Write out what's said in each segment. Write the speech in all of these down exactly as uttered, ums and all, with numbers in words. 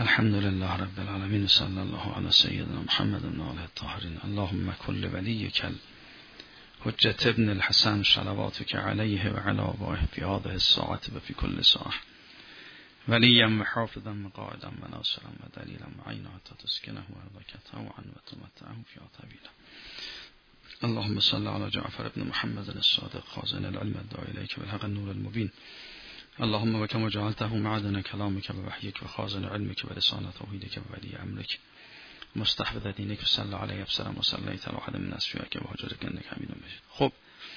الحمد لله رب العالمین صلی الله علی سیدنا محمد و آله الطاهرین. اللهم کل ولیک حجت ابن الحسن صلواتک علیه و علی آبائه فی هذه الساعة و فی کل ساعة ولیا و حافظا و قائدا و ناصرا و دلیلا و عینا حتی تسکنه و ارضاک طوعا و تمتعه فیها طویلا. اللهم صل علی جعفر ابن محمد الصادق خازن العلم الداعی الیک بالحق النور المبین. اللهم وكما جعلته معدن كلامك ووحيك وخازن علمك ولسان توحيدك وولي أمرك مستحفظ دينك وصلى عليه وسلم وصليت على واحد من أصفيائك وحجرك إنك حميد مجيد. خب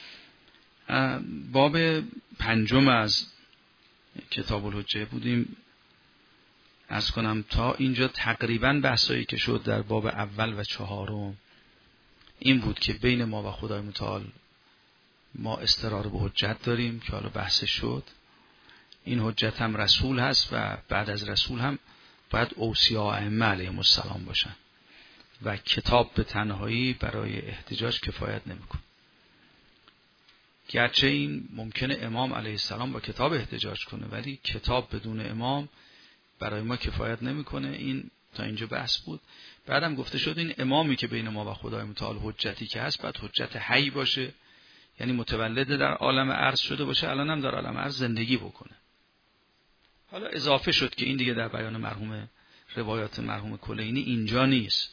باب پنجم از کتاب الحجه بودیم. عرض کنم تا اینجا تقریبا بحثایی که شد در باب اول و چهارم این بود که بین ما و خدای متعال ما استقرار به حجت داریم که حالا بحث شد. این حجت هم رسول هست و بعد از رسول هم باید اوصیا ائمه علیهم السلام باشن و کتاب به تنهایی برای احتجاج کفایت نمیکنه. گرچه این ممکنه امام علیه السلام با کتاب احتجاج کنه ولی کتاب بدون امام برای ما کفایت نمیکنه. این تا اینجا بحث بود. بعدم گفته شد این امامی که بین ما و خدای متعال حجتی که هست باید حجت حی باشه، یعنی متولد در عالم ارض شده باشه، الان هم در عالم ارض زندگی بکنه. حالا اضافه شد که این دیگه در بیان مرحوم روایات مرحوم کلینی اینجا نیست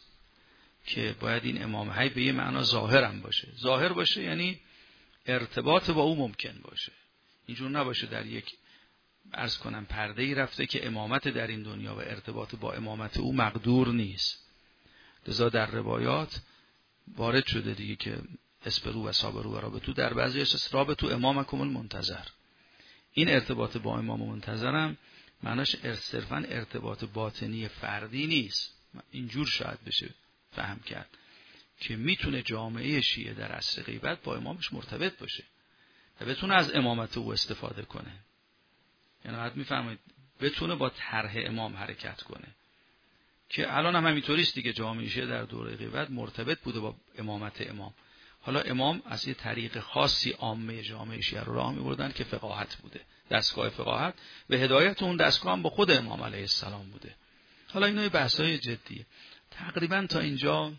که باید این امام حی به یه معنا ظاهر هم باشه. ظاهر باشه یعنی ارتباط با او ممکن باشه، اینجور نباشه در یک عرض کنم پرده‌ای رفته که امامت در این دنیا و ارتباط با امامت او مقدور نیست. لذا در روایات وارد شده دیگه که اسپرو و صابرو و رابطو، در بعضیش است رابطو امامکم المنتظر. این ارتباط با امام منتظرم معناش صرفاً ارتباط باطنی فردی نیست. اینجور شاید بشه فهم کرد که میتونه جامعه شیعه در عصر غیبت با امامش مرتبط باشه و بتونه از امامت او استفاده کنه. یعنی حد میفهمید بتونه با طرح امام حرکت کنه که الان هم همینطوریست دیگه. جامعه شیعه در دوره غیبت مرتبط بوده با امامت امام. حالا امام از یه طریق خاصی عامه جامعه شیعه رو راه می‌بردن که فقاهت بوده، دستگاه فقاهت و هدایت اون دستگاه هم با خود امام علیه السلام بوده. حالا اینا بحث‌های جدیه. تقریبا تا اینجا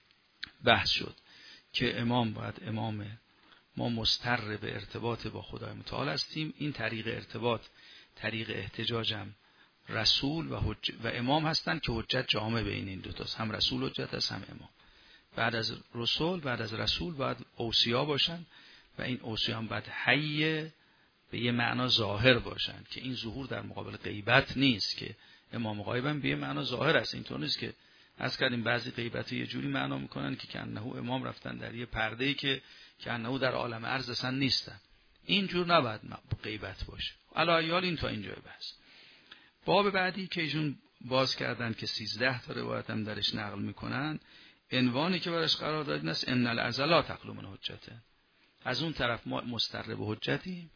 بحث شد که امام باید امام ما مستر به ارتباط با خدای متعال هستیم. این طریق ارتباط طریق احتجاجم رسول و, حج... و امام هستن که حجت جامع بین این دو تاست، هم رسول حجت است هم امام. بعد از رسول بعد از رسول باید اوصیا باشن و این اوصیا هم باید حی به یه معنا ظاهر باشن که این ظهور در مقابل غیبت نیست که امام غایب هم به یه معنا ظاهر است. اینطور نیست که از کردیم بعضی غیبت یه جوری معنا میکنن که کنه امام رفتن در یه پرده‌ای که کنه در عالم ارض اصلا نیستن. اینجور نباید غیبت باشه. علاوه این تا اینجا بحث. باب بعدی که ایشون باز کردن که سیزده تا روایت هم درش نقل میکنن، عنوانی که براش قرار دادن است ان العضلات تخلو من حجته. از اون طرف ما مستر به حجتیم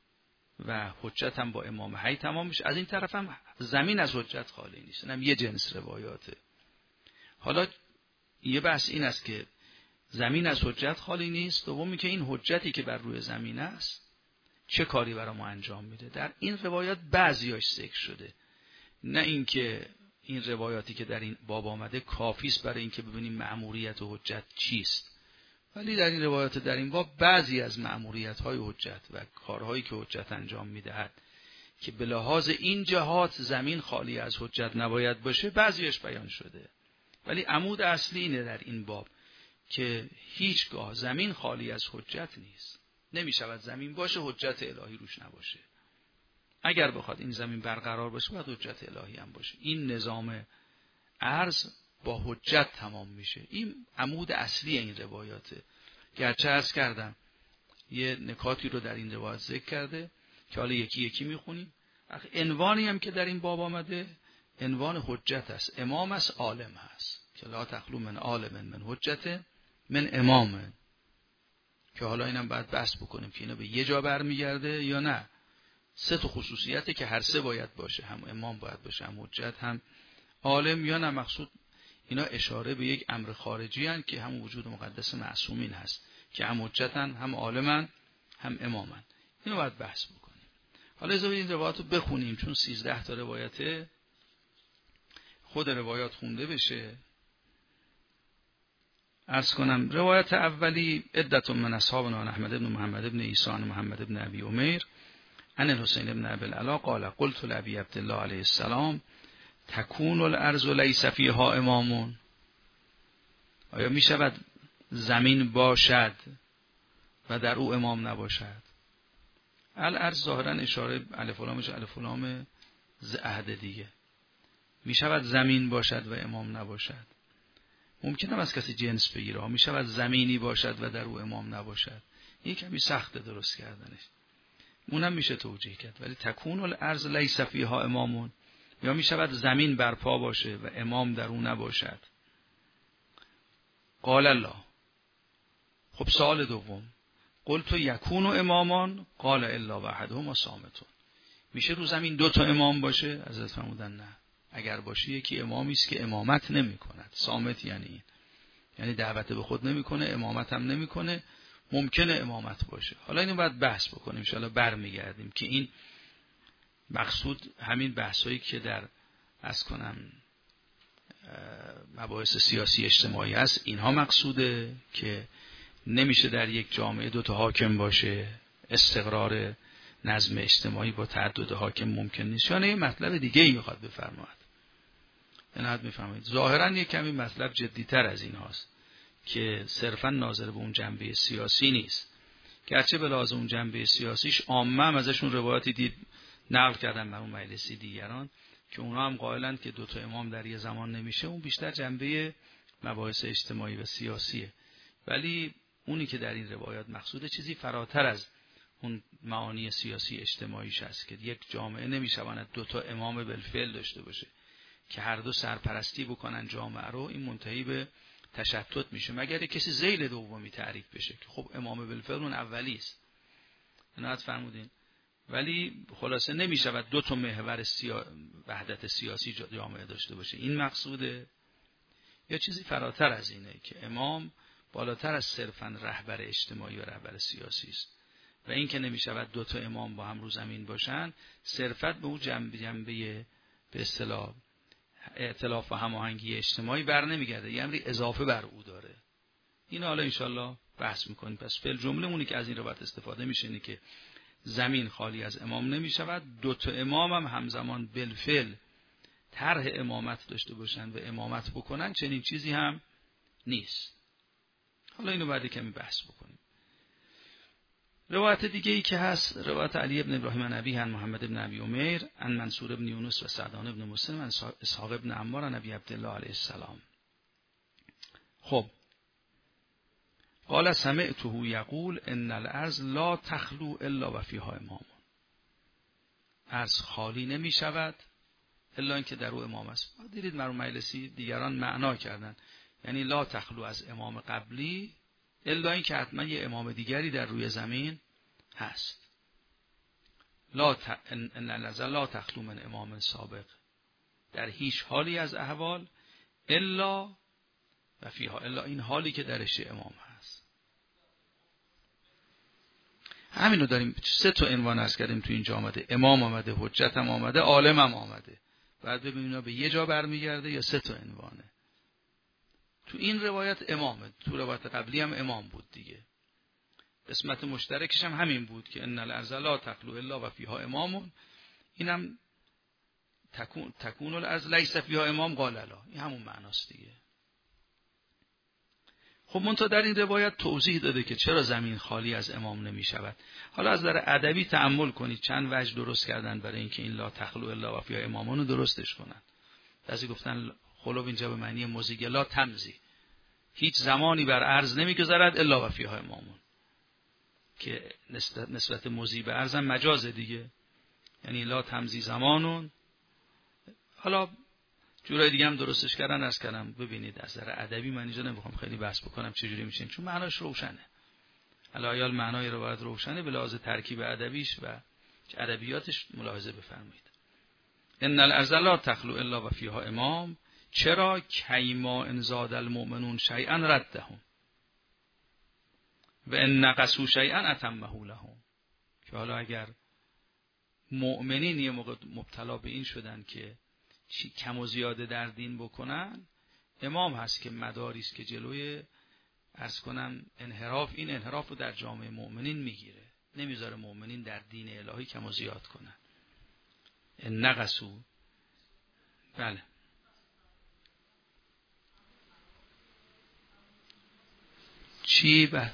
و حجت هم با امام حی تمام میشه، از این طرف هم زمین از حجت خالی نیست. اینم یه جنس روایاته. حالا یه بحث این است که زمین از حجت خالی نیست، دومی که این حجتی که بر روی زمین است چه کاری برای ما انجام میده. در این روایات بعضیاش ذکر شده، نه اینکه این روایاتی که در این باب آمده کافی است برای اینکه ببینیم مأموریت و حجت چیست، ولی در این روایات در این باب بعضی از مأموریت‌های حجت و کارهایی که حجت انجام میدهد که به لحاظ این جهات زمین خالی از حجت نباید باشه بعضیش بیان شده. ولی عمود اصلی اینه در این باب که هیچگاه زمین خالی از حجت نیست. نمیشود زمین باشه حجت الهی روش نباشه. اگر بخواد این زمین برقرار باشه باید حجت الهی هم باشه. این نظام عرض با حجت تمام میشه. این عمود اصلی این روایاته. گرچه عرض کردم یه نکاتی رو در این روایت ذکر کرده که حالا یکی یکی میخونیم. عنوانی هم که در این باب آمده عنوان حجت است، امام است، عالم هست که لا تخلو من عالم من حجت من امام، که حالا اینم باید بحث بکنیم که اینا به یه جا برمیگرده یا نه. سه تا خصوصیته که هر سه باید باشه، هم امام باید باشه، هم حجت، هم عالم، یا نه مقصود اینا اشاره به یک امر خارجی هست که هم وجود مقدس معصومین هست که هم حجتن، هم عالمن، هم امامن. اینو باید بحث بکنیم. حالا اجازه بدید این روایت رو بخونیم چون سیزده تا روایته خود روایات خونده بشه. عرض کنم روایت اولی عدت من اصحابنا احمد بن محمد بن عیسی عن محمد بن ابی عمیر عن الحسین بن ابی العلا قال قلت لابی عبدالله علیه السلام تکون الارض لیس فیها امام. آیا می شود زمین باشد و در او امام نباشد؟ الارض ظاهرا اشاره الف و لامش الف و لام ز عهد دیگه. می شود زمین باشد و امام نباشد. ممکنه از کسی جنس بگیره. می شود زمینی باشد و در او امام نباشد. این کمی سخته درست کردنش. اونم میشه توجیه کرد. ولی تکون الارض لیس فیها امامون، یا می شود زمین برپا باشه و امام در او نباشد. قال الله. خب سوال دوم، قلت یکون امامان قال الا واحدهما صامتون. میشه رو زمین دو تا امام باشه؟ حضرت فرمودن نه. اگر باشه یکی امامی است که امامت نمی کند. صامت یعنی این، یعنی دعوت به خود نمی کنه، امامت هم نمی کنه. ممکنه امامت باشه. حالا اینو باید بحث بکنیم، ان شاءالله برمیگردیم که این مقصود همین بحثایی که در از کنم مباحث سیاسی اجتماعی است، اینها مقصوده که نمیشه در یک جامعه دو تا حاکم باشه، استقرار نظم اجتماعی با تعدد حاکم ممکن نیست. یعنی مطلب دیگه ای میخواد بفرماید. یعنی حد میفهمید ظاهرا یک کمی مطلب جدیتر از این هاست که صرفا ناظر به اون جنبه سیاسی نیست، گرچه به لحاظ اون جنبه سیاسیش عامه هم ازشون روایتی دید نقل کردن بر اون مجلسی دیگران که اونا هم قائلند که دو تا امام در یه زمان نمیشه. اون بیشتر جنبه مباحث اجتماعی و سیاسیه، ولی اونی که در این روایات مقصود چیزی فراتر از اون معانی سیاسی اجتماعیش هست که یک جامعه نمیشواند دو تا امام بالفعل داشته باشه که هر دو سرپرستی بکنن جامعه رو. این منتهی به تشتت میشه مگر کسی ذیل دومی تعریف بشه که خب امام بالفعل اون اولی است. عنایت فرمودین. ولی خلاصه نمیشود دو تا محور سیا... وحدت سیاسی جامعه داشته باشه. این مقصوده یا چیزی فراتر از اینه که امام بالاتر از صرفاً رهبر اجتماعی و رهبر سیاسی است و این که نمیشود دو تا امام با هم رو زمین باشن صرفاً به اون جنبه جنبه به اصطلاح ائتلاف و هماهنگی اجتماعی بر نمیگرده، یه امری اضافه بر او داره. این حالا انشالله بحث میکنیم. پس فعل جمله اونی که از این روایت استفاده میشه اینه که زمین خالی از امام نمیشود، دو تا امام هم همزمان بالفعل طرح امامت داشته باشن و امامت بکنن، چنین چیزی هم نیست. حالا اینو بعد کمی بحث بکنیم. روایت دیگه ای که هست روایت علی ابن ابراهیم عن ابیه عن محمد ابن ابی عمیر عن منصور ابن یونس و سعدان ابن مسلم عن اسحاق ابن عمار عن ابی عبدالله علیه السلام. خب قال سمعته یقول ان الارض لا تخلو الا و فیها امام. ارض خالی نمی شود الا اینکه در او امام است. دیدید مرحوم مجلسی دیگران معنا کردن، یعنی لا تخلو از امام قبلی الا اینکه حتما یه امام دیگری در روی زمین هست. لا ت... ان الارض لا تخلو من امام سابق، در هیچ حالی از احوال الا و فیها، الا این حالی که درش امام هست. همین رو داریم. سه تا عنوان عرض کردیم تو اینجا آمده. امام آمده، حجت هم آمده، عالم هم آمده. بعد ببینیم به یه جا برمیگرده یا سه تا عنوانه. تو این روایت امامه، تو روایت قبلی هم امام بود دیگه. قسمت مشترکش هم همین بود که ان الارض لا تخلو الا و فیها امام. اینم تکون تکون الارض لیس فیها امام قال لا. این همون معناست دیگه. خب منتها در این روایت توضیح داده که چرا زمین خالی از امام نمی شود. حالا از نظر ادبی تأمل کنید چند وجه درست کردن برای اینکه این لا تخلو الا و فیها امامونو درستش کنن. بعضی گفتن خلو اینجا به معنی مزیگ، لا تمزی، هیچ زمانی بر ارض نمیگذرد الا و فیها امامون، که نسبت مزی به ارض هم مجاز دیگه، یعنی لا تمزی زمانون. حالا جورای دیگه هم درستش کردن از کلم. ببینید از نظر ادبی من اینجا نمیخوام خیلی بحث بکنم چجوری میشه، چون معناش روشنه. الایال معنای روایت روشنه، به لحاظ ترکیب ادبیش و ادبیاتش ملاحظه بفرمایید. ان الارض لا تخلو الا و فیها امام. چرا؟ کیما ان زاد المؤمنون شیئا ردهم و ان نقصوا شیئا اتمه لهم. که حالا اگر مؤمنین یه موقع مبتلا به این شدن که چی کم و زیاده در دین بکنن، امام هست که مداری است که جلوی عرض کنم انحراف، این انحراف رو در جامعه مؤمنین میگیره، نمیذاره مؤمنین در دین الهی کم و زیاد کنن. ان نقصوا. بله چی بله.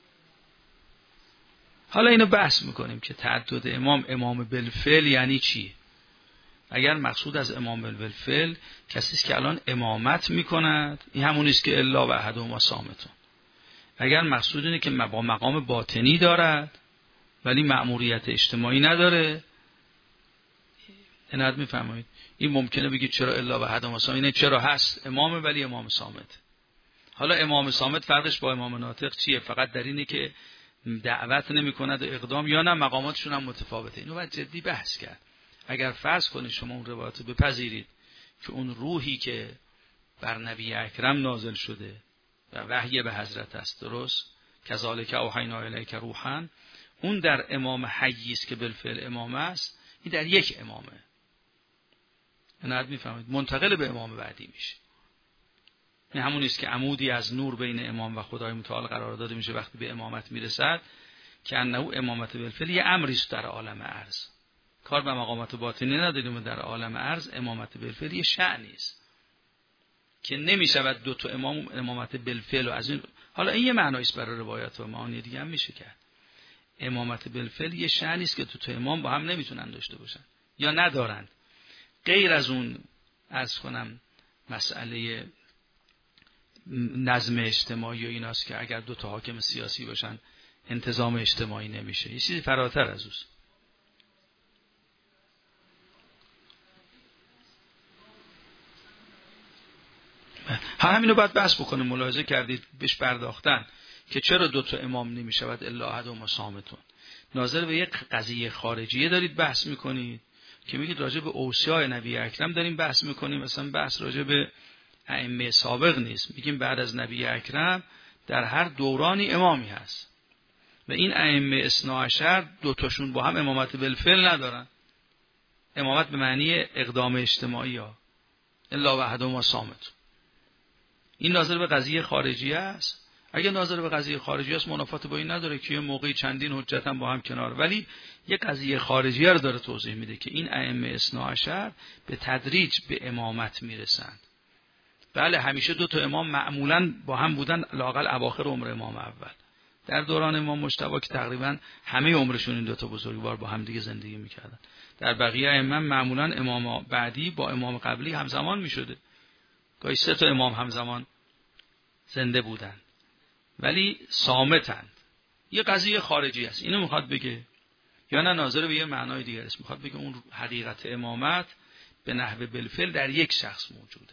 حالا اینو بحث میکنیم که تعدد امام، امام بالفعل یعنی چی؟ اگر مقصود از امام بالفعل کسی است که الان امامت میکند، این همون است که الا و احدهما صامتون. اگر مقصود اینه که با مقام باطنی دارد ولی مأموریت اجتماعی نداره، اینات میفهمید، این ممکنه بگید چرا الا و احدهما صامتون، اینه چرا هست امامه ولی امام صامت. حالا امام صامت فرقش با امام ناطق چیه؟ فقط در اینه که دعوت نمی کند و اقدام، یا نه مقاماتشون هم متفاوته. اینو باید جدی بحث کرد. اگر فرض کنید شما اون روایت بپذیرید که اون روحی که بر نبی اکرم نازل شده و وحی به حضرت است، درست، کذالک اوحینا الیک روحا، اون در امام حی است که بالفعل امام است، این در یک امامه. اینو میفهمید، منتقل به امام بعدی میشه. این همون است که عمودی از نور بین امام و خدای متعال قرار داده میشه وقتی به امامت میرسد، که انه امامت بالفعل یه امری است در عالم ارض. کار به مقامات باطنی نداریم، در عالم ارض امامت بالفعل یه شأنی است که نمیشود دو تا امام امامت بالفعل و از این. حالا این یه معنی است برای روایات و معانی دیگه هم میشه کرد. امامت بالفعل یه شأنی است که دو تا امام با هم نمیتونن داشته باشن یا ندارند. غیر از اون عرض کنم مسئله نظم اجتماعی و ایناست که اگر دو تا حاکم سیاسی باشن انتظام اجتماعی نمیشه، یه چیزی فراتر از اوست. همینو باید بحث بکنه. ملاحظه کردید بهش پرداختن که چرا دو تا امام نمیشود الا احدهما صامتون. ناظر به یک قضیه خارجیه دارید بحث میکنید که میگید راجع به اوصیاء نبی اکرم داریم بحث میکنیم، مثلا بحث راجع به ائمه سابق نیست. میگیم بعد از نبی اکرم در هر دورانی امامی هست و این ائمه اثنا عشر دو تاشون با هم امامت بالفعل ندارن، امامت به معنی اقدام اجتماعی ها، الا و احدهما صامت. این ناظر به قضیه خارجی است. اگه ناظر به قضیه خارجی است منافات با این نداره که یه موقعی چندین حجت هم با هم کنار، ولی یه قضیه خارجی رو داره توضیح میده که این ائمه اثنا عشر به تدریج به امامت میرسند. بله همیشه دو تا امام معمولاً با هم بودن، لااقل اواخر عمر امام اول. در دوران امام مجتبی که تقریبا همه عمرشون این دو تا بزرگوار با هم دیگه زندگی میکردن. در بقیه ائمه معمولاً امام بعدی با امام قبلی همزمان میشده. گاهی سه تا امام همزمان زنده بودن ولی صامتند. یه قضیه خارجی است. اینو میخواد بگه یا نه ناظر به یه معنای دیگر است؟ میخواد بگه اون حقیقت امامت به نحو بالفعل در یک شخص موجوده.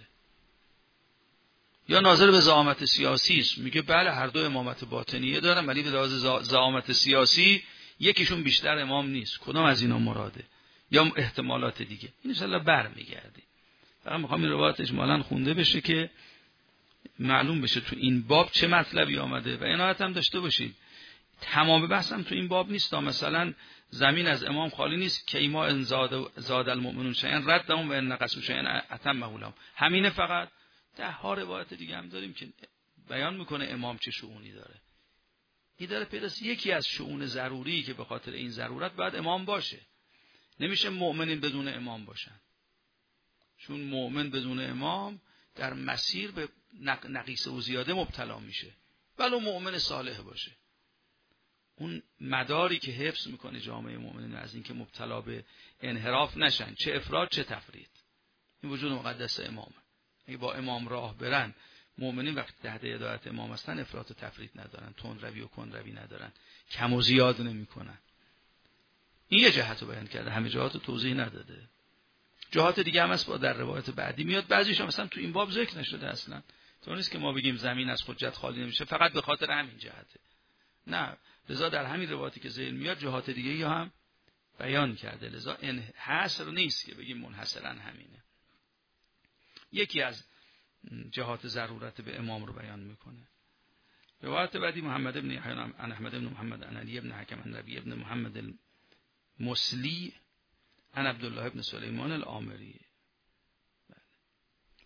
یا ناظر به زعامت سیاسی است، میگه بله هر دو امامت باطنیه دارن ولی به لحاظ زعامت سیاسی یکیشون بیشتر امام نیست. کدام از اینا مراده؟ یا احتمالات دیگه. این ان شاءالله برمیگردی. فقط میخوام این روایت اجمالاً خونده بشه که معلوم بشه تو این باب چه مطلبی آمده و عنایت هم داشته باشید. تمام بحثم تو این باب نیست. مثلا زمین از امام خالی نیست که ایما ان زاد زاد المؤمنون شیئا ردهم و ان نقصوا شیئا اتمه لهم. همینه فقط. ده ها روایت دیگه هم داریم که بیان میکنه امام چه شؤونی داره. این داره پیداست یکی از شؤون ضروری که به خاطر این ضرورت باید امام باشه. نمیشه مؤمنین بدون امام باشن، چون مؤمن بدون امام در مسیر به نقیصه و زیاده مبتلا میشه ولو مؤمن صالح باشه. اون مداری که حفظ میکنه جامعه مؤمنین از این که مبتلا به انحراف نشن، چه افراط چه تفرید، این وجود مقدس امامه. اگه با امام راه برن مؤمنین وقتی تحت هدایت امام هستن افراط و تفرید ندارن، تند روی و کند روی ندارن، کم و زیاد نمیکنن. این یه جهت رو بیان کرده، همه جهات رو توضیح نداده. جهات دیگه هم هست با در روایت بعدی میاد، بعضیش هم مثلا تو این باب ذکر نشده اصلا. تو نیست که ما بگیم زمین از حجت خالی نمیشه فقط به خاطر همین جهته. نه، لذا در همین روایتی که ذکر میاد جهات دیگه هم بیان کرده. لذا این حصر نیست که بگیم منحصرا همینه. یکی از جهات ضرورت به امام رو بیان میکنه. روایت بعدی محمد ابن یحیی عن احمد ابن محمد عن علی ابن حکم عن ربیع ابن محمد المسلی عن عبدالله ابن سلیمان العامری.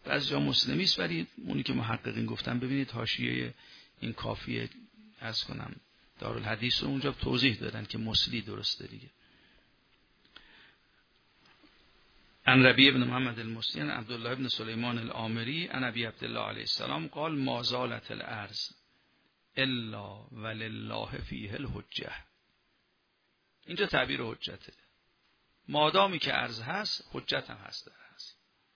بعضی جا مسلمی است، ولی اونی که محققین گفتن ببینید حاشیه این کافیه عرض کنم دارالحدیث رو اونجا توضیح دادن که مسلی درسته دیگه. عن ربیع بن محمد المسلی عن عبدالله بن سلیمان العامری عن ابی عبدالله علیه السلام قال ما زالت الارض الا ولله فیه الحجه. اینجا تعبیر حجته، مادامی که ارض هست حجت هم هست در هست.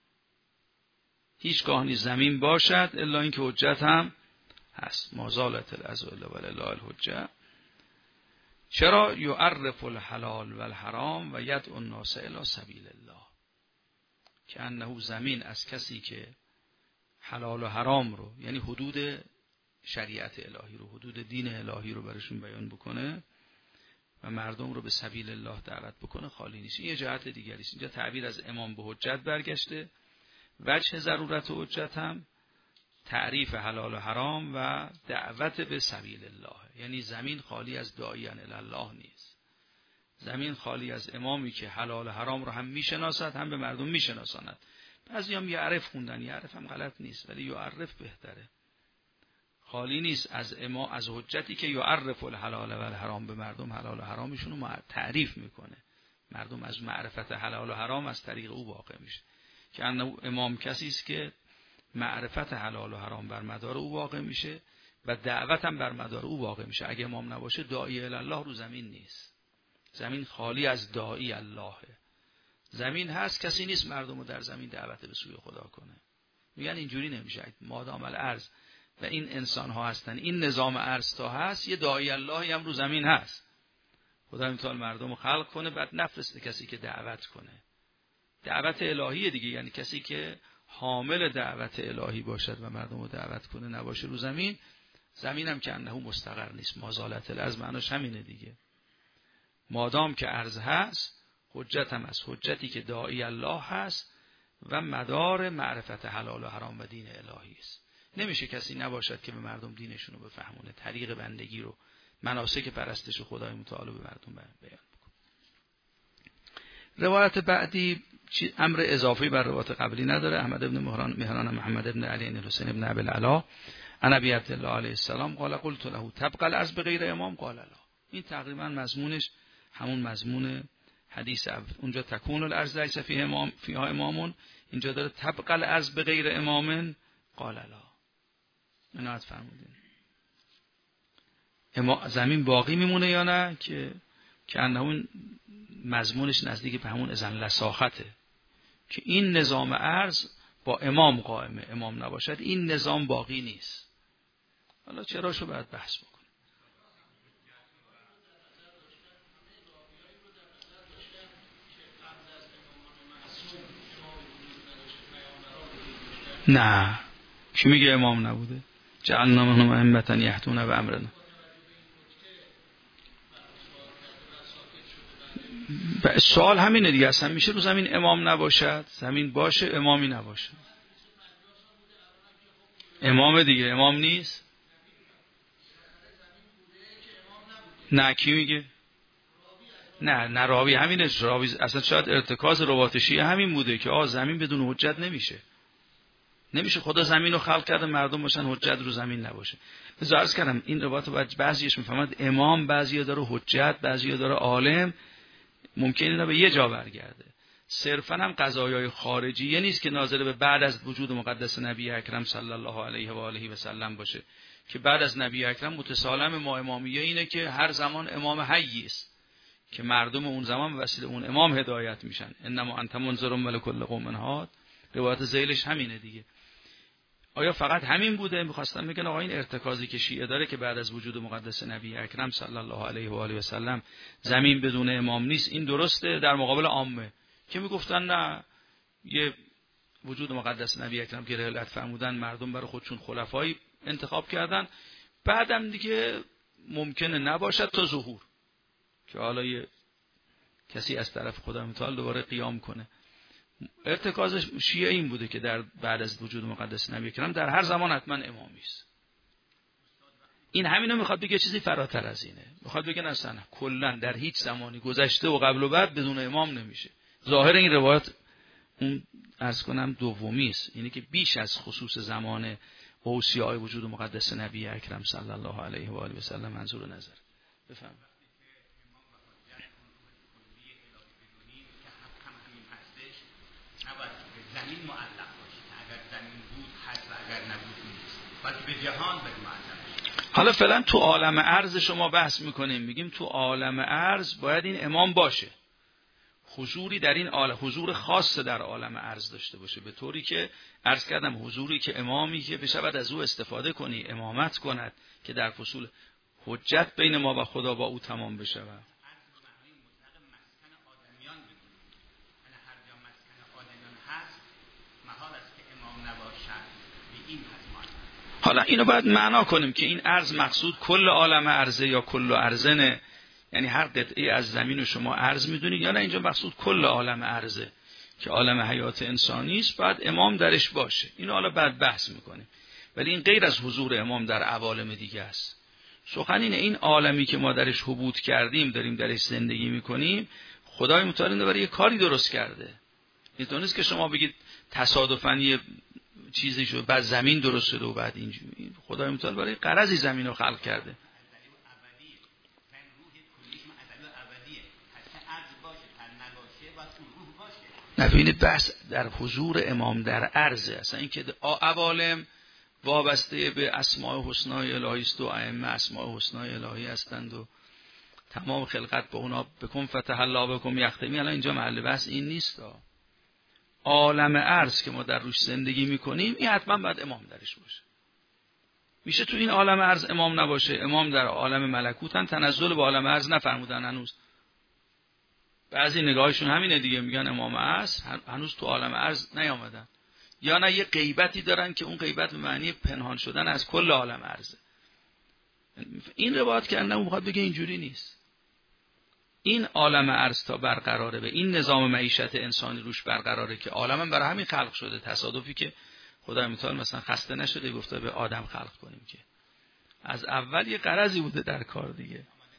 هیچگاه نیز زمین باشد الا اینکه حجت هم هست. ما زالت الارض الا ولله الحجه. چرا؟ یعرف الحلال و الحرام و یدعو الناس الی سبیل الله. که انه زمین از کسی که حلال و حرام رو، یعنی حدود شریعت الهی رو، حدود دین الهی رو برشون بیان بکنه و مردم رو به سبیل الله دعوت بکنه خالی نیست. این یه جهت دیگری است. اینجا تعبیر از امام به حجت برگشته. وجه ضرورت و حجت هم تعریف حلال و حرام و دعوت به سبیل الله. یعنی زمین خالی از داعیان الی الله نیست. زمین خالی از امامی که حلال و حرام رو هم میشناسد هم به مردم میشناساند. بعضی هم یعرف خوندن، یعرف هم غلط نیست ولی یعرف بهتره. خالی نیست از اما از حجتی که یعرف الحلال و الحرام، به مردم حلال و حرامشون رو تعریف میکنه. مردم از معرفت حلال و حرام از طریق او واقع میشه. که انه امام کسی است که معرفت حلال و حرام بر مدار او واقع میشه و دعوت هم بر مدار او واقع میشه. اگه امام نباشه داعی الی الله رو زمین نیست. زمین خالی از داعی اللهه. زمین هست، کسی نیست مردم رو در زمین دعوت به سوی خدا کنه. میگن اینجوری نمیشه. مادام الارض و این انسان ها هستن، این نظام ارض تا هست، یه داعی اللهی هم رو زمین هست. خدا میتونه مردم رو خلق کنه بعد نفرسته کسی که دعوت کنه. دعوت الهی دیگه، یعنی کسی که حامل دعوت الهی باشد و مردم رو دعوت کنه نباشه رو زمین. زمین هم که انه مستقر نیست. مازالت الارض معناش همینه دیگه. مادام که ارض هست حجت هم از حجتی که داعی الله هست و مدار معرفت حلال و حرام و دین الهی است. نمیشه کسی نباشد که به مردم دینشون رو بفهمونه، طریق بندگی رو، مناسک پرستش خدای متعال به مردم بیان بکنه. روایت بعدی امر اضافی بر روایت قبلی نداره. احمد بن مهران مهران محمد بن علی بن حسین بن ابی العلا عن ابی عبدالله علیه السلام قال قلت له تبقى الارض بغیر امام قال لا. این تقریبا مضمونش همون مضمون حدیث اونجا تکون الارض لیس فیها امام فیها امامون، اینجا داره تبقى الارض بغیر امام قال لا. منات فرمودین اما زمین باقی میمونه یا نه؟ که که انه مضمونش نزدیک به همون اذن لساخته که این نظام ارض با امام قائمه، امام نباشد این نظام باقی نیست. حالا چراشو باید بحث بکنیم. نه، کی میگه امام نبوده؟ جعلنا منهم ائمة یهدون بامرنا. سوال همینه دیگه، اصلا میشه رو زمین امام نباشد؟ زمین باشه امامی نباشه. امام دیگه امام نیست. نه، کی میگه؟ نه نه راوی همینه. راوی اصلا شاید ارتکاز روات شیعه همین بوده که آه زمین بدون حجت نمیشه. نمیشه خدا زمین رو خلق کرده مردم باشن حجت رو زمین نباشه. مثلا عرض کردم این روایت باید بعضیش میفهمد امام، بعضیا داره حجت، بعضیا داره عالم، ممکنه اینا به یه جا برگرده. صرفا هم قضایای خارجیه نیست که ناظر به بعد از وجود مقدس نبی اکرم صلی الله علیه و آله و سلم باشه، که بعد از نبی اکرم متسالم ما امامیه اینه که هر زمان امام حی است که مردم اون زمان به وسیله اون امام هدایت میشن. انما انت منذر ولکل قوم هاد. روایت ذیلش همینه دیگه. آیا فقط همین بوده؟ میخواستم بگن آقا این ارتکازی که شیعه داره که بعد از وجود مقدس نبی اکرم صلی الله علیه و آله و سلم زمین بدون امام نیست، این درسته در مقابل عامه که میگفتن نه، یه وجود مقدس نبی اکرم که رحلت فرمودن مردم برای خودشون خلفایی انتخاب کردن، بعدم دیگه ممکنه نباشد تا ظهور که حالا یه کسی از طرف خدا متعال دوباره قیام کنه. ارتکاز شیعه این بوده که در بعد از وجود مقدس نبی اکرم در هر زمان حتما امامی است. این همینو میخواد بگه چیزی فراتر از اینه. میخواد بگه اصلا کلا در هیچ زمانی گذشته و قبل و بعد بدون امام نمیشه. ظاهر این روایت اون عرض کنم دومی است، اینه که بیش از خصوص زمان اوصیاء وجود مقدس نبی اکرم صلی الله علیه و آله و سلم منظور نظر. بفهم. زمین معلق باشه که اگر زمین بود هست و اگر نبود نیست، بلکه به جهان به معلق. حالا فعلا تو عالم ارض شما بحث میکنیم، میگیم تو عالم ارض باید این امام باشه، حضوری در این عالم، حضور خاص در عالم ارض داشته باشه، به طوری که عرض کردم حضوری که امامی که بشود از او استفاده کنی، امامت کند که در فصول حجت بین ما و خدا با او تمام بشه. حالا اینو باید معنا کنیم که این ارض مقصود کل عالم ارضه یا کل ارضنه، یعنی هر قطعه از زمین رو شما ارض میدونید، یا نه اینجا مقصود کل عالم ارضه که عالم حیات انسانی است، باید امام درش باشه. اینو حالا بعد بحث میکنیم، ولی این غیر از حضور امام در عوالم دیگه است. سخن اینه این عالمی که ما درش حبوط کردیم، داریم درش زندگی میکنیم، خدای متعال برای یه کاری درست کرده. اینطور نیست که شما بگید تصادفاً یه چیزی شد بعد زمین درست شده و بعد اینجوری. خدای متعال برای غرضی زمین رو خلق کرده. نبینید بحث در حضور امام در عرضه، اصلا این که عوالم وابسته به اسماء حسنای الهی است و ائمه اسماء حسنای الهی هستند و تمام خلقت به اونا بکن فتح الله بکن یختمی. الان اینجا محل بحث این نیست. عالم ارض که ما در روش زندگی میکنیم این حتما باید امام درش باشه. میشه تو این عالم ارض امام نباشه؟ امام در عالم ملکوتن، تنزل به عالم ارض نفرمودن هنوز. بعضی نگاهشون همینه دیگه، میگن امام عصر هنوز تو عالم ارض نیامدن، یا نه یه غیبتی دارن که اون غیبت به معنی پنهان شدن از کل عالم ارض. این روایت کردن اون میخواد بگه اینجوری نیست. این عالم ارض تا برقراره، به این نظام معیشت انسانی روش برقراره که عالم برای همین خلق شده. تصادفی که خدای متعال مثلا خسته نشده گفته به آدم خلق کنیم، که از اول یه غرضی بوده در کار دیگه.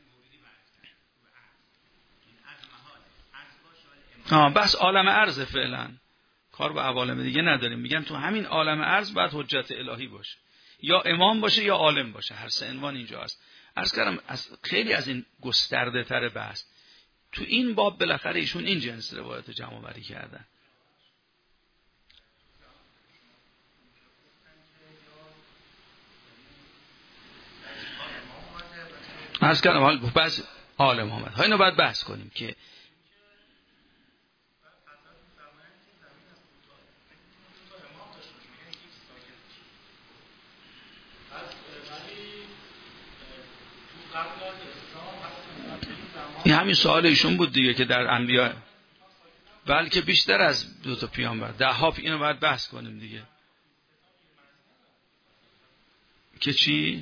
آه بس عالم ارض فعلا کار به عوالم دیگه نداریم. میگن تو همین عالم ارض باید حجت الهی باشه، یا امام باشه یا عالم باشه، هر سه عنوان اینجا هست. عرض کردم از خیلی از این گسترده تر بحث تو این باب بالاخره ایشون این جنس روایت جمع آوری کردن. عرض کردم حال بحث عالم آمد ها، اینو باید بحث کنیم که این همین سوال ایشون بود دیگه که در انبیاء، بلکه بیشتر از دو تا پیامبر، ده ها، اینو باید بحث کنیم دیگه که چی.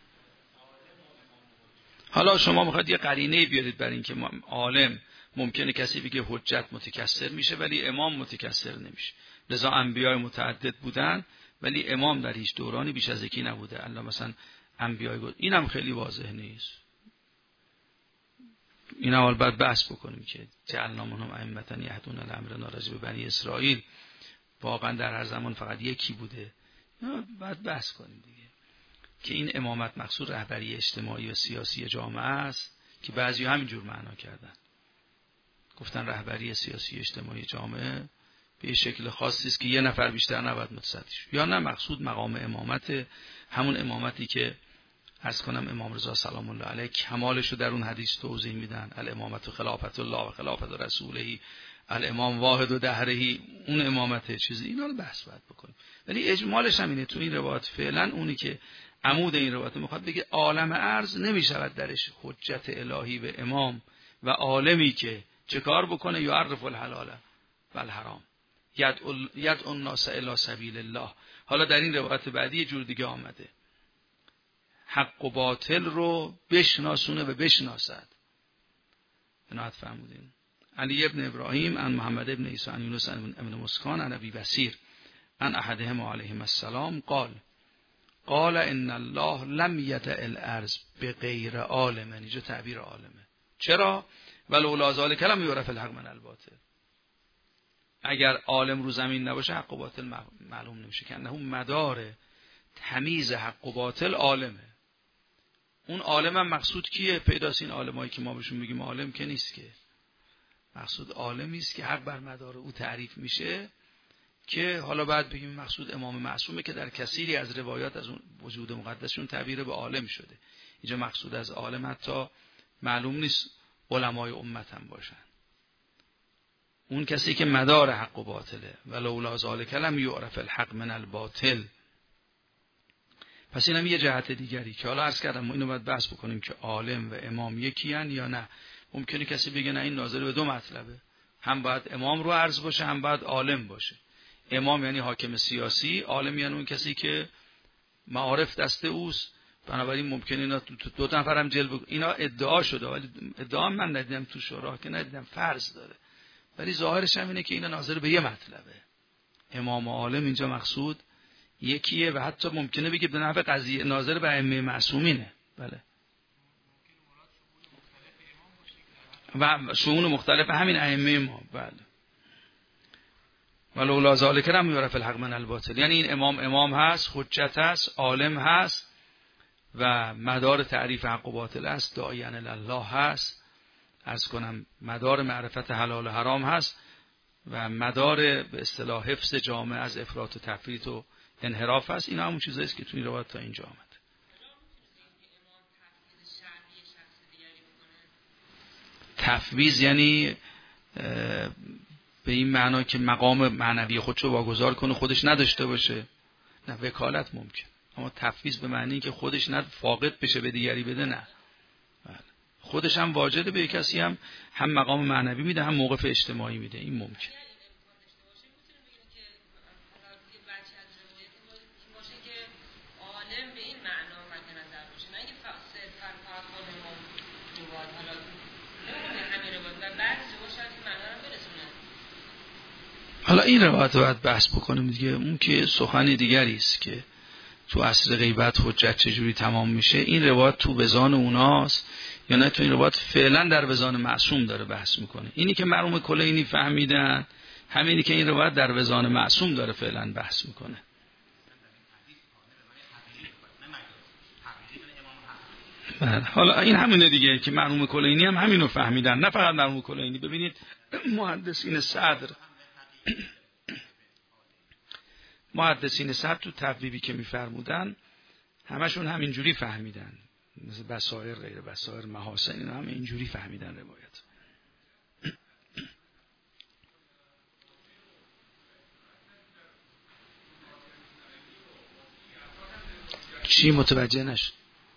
حالا شما میخواید یه قرینه بیارید برای اینکه عالم ممکنه کسی بگه حجت متکثر میشه ولی امام متکثر نمیشه. لذا انبیاء متعدد بودن ولی امام در هیچ دورانی بیش از یکی نبوده. الله مثلا انبیاء گفت اینم خیلی واضح نیست. این اول باید بحث بکنیم که جعلنا منهم ائمة یهدون الامرنا راجع به بنی اسرائیل واقعا در هر زمان فقط یکی بوده. باید بحث کنیم دیگه که این امامت مقصود رهبری اجتماعی و سیاسی جامعه است که بعضی همینجور معنا کردن، گفتن رهبری سیاسی اجتماعی جامعه به شکل خاصی است که یه نفر بیشتر نباید متصدی شه، یا نه مقصود مقام امامت، همون امامتی که عرض کنم امام رضا سلام الله علیه کمالش رو در اون حدیث توضیح میدن، الامامت و خلافت الله و خلافت رسوله، الامام واحد و دهره، اون امامت چیزی، اینا رو بحث باید بکنیم. ولی اجمالش هم اینه تو این روایت فعلا اونی که عمود این روایت میخواد بگه عالم ارض نمیشود درش حجت الهی به امام و عالمی که چه کار بکنه یعرف الحلال و الحرام، یدعو الناس الی سبیل الله. حالا در این روایت بعدی یه جور دیگه آمده، حق و باطل رو بشناسونه و بشناسد. بنات فرمودین علی ابن ابراهیم عن محمد ابن عیسی عن یونس ابن مسکان عن ابی بصیر عن احدهم علیهم السلام قال قال ان الله لم یدع الارض بغیر عالم. اینجا تعبیر عالمه. چرا؟ ولولا ذلک لم یعرف الحق من الباطل. اگر عالم رو زمین نباشه حق و باطل معلوم نمیشه، که انه مدار تمیز حق و باطل عالمه. اون عالم هم مقصود کیه؟ پیداست این عالمایی که ما بهشون میگیم عالم که نیست، که مقصود عالمی است که حق بر مدار او تعریف میشه، که حالا بعد بگیم مقصود امام معصومه که در کثیری از روایات از اون وجود مقدسشون تعبیر به عالم شده. اینجا مقصود از عالم حتی معلوم نیست علمای امت هم باشن. اون کسی که مدار حق و باطله، ولولا ذالک لم یعرف الحق من الباطل. پس اینم یه جهت دیگری که حالا عرض کردم ما اینو باید بحث بکنیم که عالم و امام یکی ان یا نه. ممکنه کسی بگه نه این ناظر به دو مطلبه، هم باید امام رو عرض باشه هم باید عالم باشه. امام یعنی حاکم سیاسی، عالم یعنی اون کسی که معارف دست اوست. بنابراین ممکنه اینا دو تا نفر هم جلب، اینا ادعا شده ولی ادعا من ندیدم تو شورا که ندیدم، فرض داره، ولی ظاهرش هم اینه که اینا ناظر به یه مطلبه. امام و عالم اینجا مقصود یکیه و حتی ممکنه بگه به نفع قضیه ناظر به ائمه معصومینه. بله، و شؤون مختلف همین ائمه ما. بله، ولولا ذالک لم یعرف الحق من الباطل. یعنی این امام امام هست، حجت هست، عالم هست و مدار تعریف حق و باطل است، داعیان الله هست، عرض کنم مدار معرفت حلال و حرام هست و مدار به اصطلاح حفظ جامعه از افراط و تفریط و انحراف هست. اینا همون چیزایی است که تو این روایت تا اینجا آمد. تفویض یعنی به این معنا که مقام معنوی خودشو واگذار کنه، خودش نداشته باشه. نه، وکالت ممکن، اما تفویض به معنی که خودش نه فاقد بشه به دیگری بده، نه، خودش هم واجد به کسی هم هم مقام معنوی میده هم موقف اجتماعی میده. این ممکن. حالا این روایت رو باید بحث بکنیم دیگه. اون که سخن دیگری است که تو عصر غیبت حجت چجوری تمام میشه. این روایت تو وزان اوناست یا نه تو این روایت فعلا در وزان معصوم داره بحث میکنه. اینی که مرحوم کلینی فهمیدن، همینی که این روایت در وزان معصوم داره فعلا بحث میکنه. حالا این همینه دیگه که مرحوم کلینی هم همینو فهمیدن، نه فقط مرحوم کلینی. ببینید محدثین صدر محدثین صدر تو تبویبی که میفرمودن همشون هم اینجوری فهمیدن، مثل بصائر، غیر بصائر، محاسن، اینا هم اینجوری فهمیدن روایت. چی متوجه نشد؟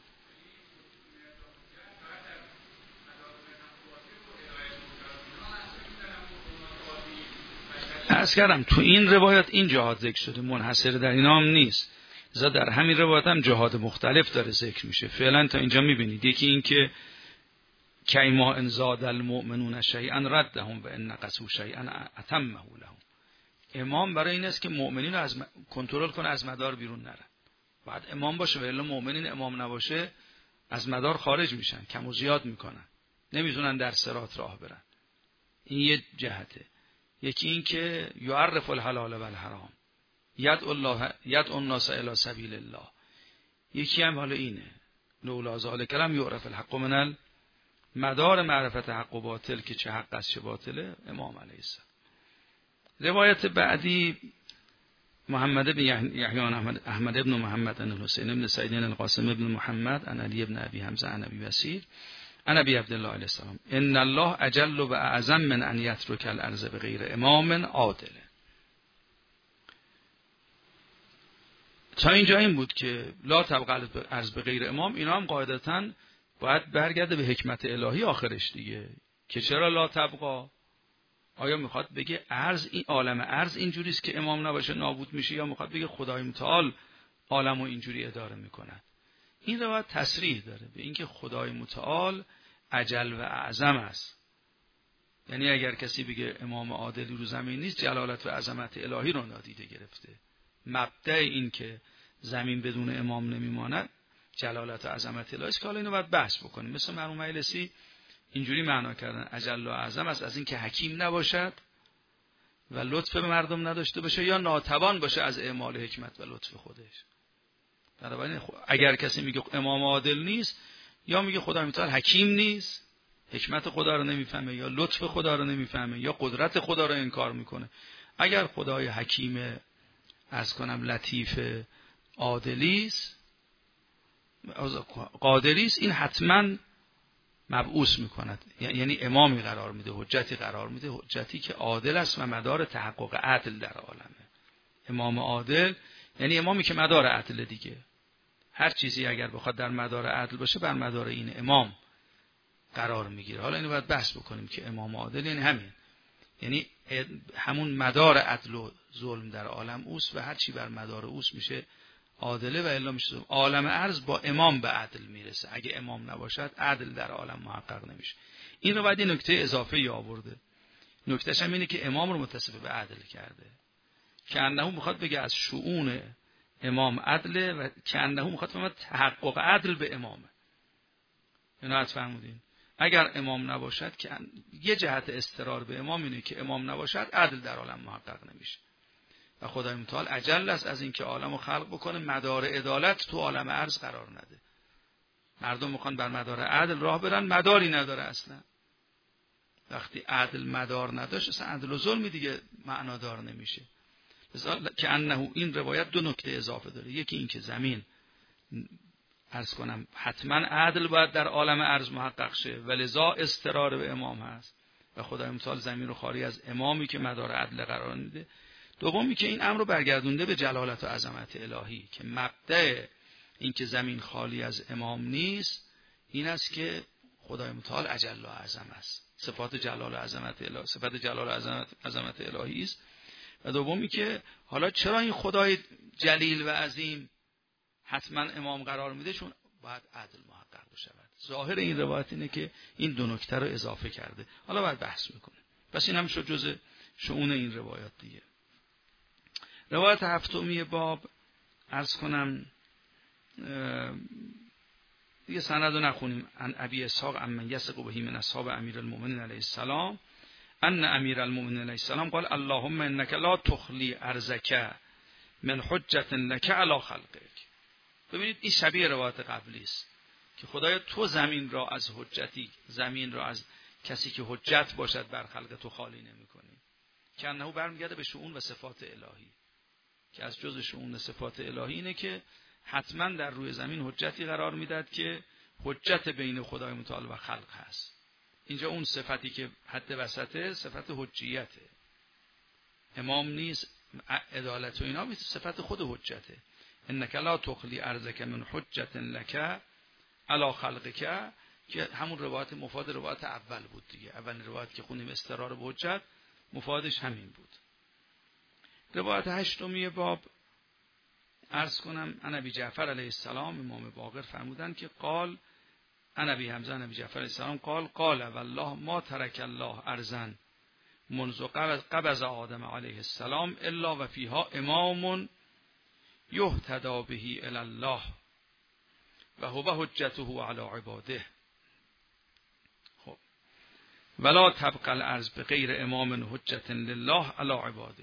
عرض کردم تو این روایت این جهاد ذکر شده، منحصر در اینا هم نیست. زا در همین روایت هم جهاد مختلف داره ذکر میشه. فعلا تا اینجا میبینید یکی این که کیما ان زاد المؤمنون شیئا ردهم و ان نقصوا شیئا اتمه لهم. امام برای این است که مؤمنین رو از کنترل کنه، از مدار بیرون نرن. بعد امام باشه، ولی مؤمنین امام نباشه از مدار خارج میشن، کم و زیاد میکنن، نمیتونن در صراط راه برن. این یه جهته. یکی این که یعرف الحلال و الحرام، یدعو الله یدعو الناس الی سبیل الله. یکی هم حالا اینه لولا ذالک لم یعرف الحق من مدار معرفت حق و باطل، که چه حق است چه باطله، امام علیه السلام. روایت بعدی محمد بن یحیی احمد احمد ابن محمد بن حسین ابن سعید القاسم ابن محمد عن علی ابن ابی حمزه عن ابی بصیر عن ابی عبدالله علیه السلام ان الله اجل و اعظم من ان یترک الارض بغیر امام عادل. تا اینجا این بود که لا تبقى الارض بغیر امام. اینا هم قاعدتاً باید برگرده به حکمت الهی آخرش دیگه، که چرا لا تبقى؟ آیا میخواد بگه ارض، این عالم ارض اینجوری است که امام نباشه نابود میشه، یا میخواد بگه خدای متعال عالمو اینجوری اداره میکنه؟ این روایت تصریح داره به اینکه خدای متعال اجل و اعظم است. یعنی اگر کسی بگه امام عادلی رو زمین نیست، جلالت و عظمت الهی رو نادیده گرفته. مبدأ این که زمین بدون امام نمیماند جلالت و عظمت الهی است، که حالا اینو باید بحث بکنیم. مثل مرحوم مجلسی اینجوری معنا کردن اجل و اعظم است از این که حکیم نباشد و لطف به مردم نداشته باشه یا ناتوان باشه از اعمال حکمت و لطف خودش. بنابراین اگر کسی میگه امام عادل نیست، یا میگه خدای متعال حکیم نیست، حکمت خدا رو نمیفهمه، یا لطف خدا رو نمیفهمه، یا قدرت خدا رو انکار میکنه. اگر خدای حکیم عرض کنم لطیف عادلی است قادری است، این حتما مبعوث میکند، یعنی امامی قرار میده، حجتی قرار میده، حجتی که عادل است و مدار تحقق عدل در عالمه. امام عادل یعنی امامی که مدار عدل دیگه. هر چیزی اگر بخواد در مدار عدل باشه بر مدار این امام قرار میگیره. حالا اینو باید بحث بکنیم که امام عادل یعنی همین، یعنی همون مدار عدل و ظلم در عالم اوست و هر چی بر مدار اوست میشه عادله و الا میشه ظلم. عالم ارض با امام به عدل میرسه. اگه امام نباشد عدل در عالم محقق نمیشه. این رو بعد این نکته اضافه ای آورده. نکتهش هم اینه که امام رو متصف به عدل کرده، که انه میخواد بگه از شؤون امام عدله و که انه میخواد بگه تحقق عدل به امامه. اینو حد فرمودین. اگر امام نباشد که یه جهت استقرار به امام اینه که امام نباشد عدل در عالم محقق نمیشه. و خدای متعال اجل است از اینکه عالمو خلق بکنه مدار عدالت تو عالم ارض قرار نده. مردم میخوان بر مدار عدل راه برن، مداری نداره اصلا. وقتی عدل مدار نداشت اصلا عدل و ظلم دیگه معنادار نمیشه. که انه این روایت دو نکته اضافه داره. یکی این که زمین عرض کنم حتما عدل باید در عالم ارض محقق شه و لذا استقرار به امام هست و خدای متعال زمین رو خالی از امامی که مدار عدل قرار میده. دومی که این امر رو برگردونده به جلالت و عظمت الهی، که مبدأ این که زمین خالی از امام نیست این است که خدای متعال اجل و اعظم است. صفات جلال و عظمت الهی، صفات جلال و عظمت عظمت الهی است. و دومی که حالا چرا این خدای جلیل و عظیم حتما امام قرار میده؟ چون باید عدل محقق بشه. ظاهر این روایت اینه که این دو نکته رو اضافه کرده. حالا باید بحث میکنه. پس این هم شد جزء شؤون این روایات دیگه. روایت هفتمی باب عرض کنم دیگه سند رو نخونیم. ان ابی اسحاق عمن یثق به من اصحاب امیرالمؤمنین علیه السلام ان امیرالمؤمنین علیه السلام قال اللهم انک لا تخلی ارضک من حجة لک علی خلقک. ببینید این شبیه روایت قبلی است که خدایا تو زمین را از حجتی، زمین را از کسی که حجت باشد بر خلق تو خالی نمی‌کنی. که انه برمیگرده به شؤون و صفات الهی، که از جزء شؤون صفات الهی اینه که حتما در روی زمین حجتی قرار میداد که حجت بین خدای متعال و خلق هست. اینجا اون صفتی که حد وسطه صفت حجیته، امام نیست، عدالت و اینا نیست، صفت خود حجته. انک لا تخلی ارضک من حجة لک علی خلقک، که همون روایت مفاد روایت اول بود دیگه. اول روایت که خونیم استقرار به حجت، مفادش همین بود. روایت هشتمی باب عرض کنم ان ابی جعفر علیه السلام، امام باقر فرمودند که قال ان ابی حمزه ان ابی جعفر علیه السلام قال قال والله ما ترک الله ارضا منذ قبض آدم علیه السلام الا و فیها امام یهتدی به الی الله و هو حجته علی عباده. خب ولا تبقى الارض بغیر امام حجة لله علی عباده.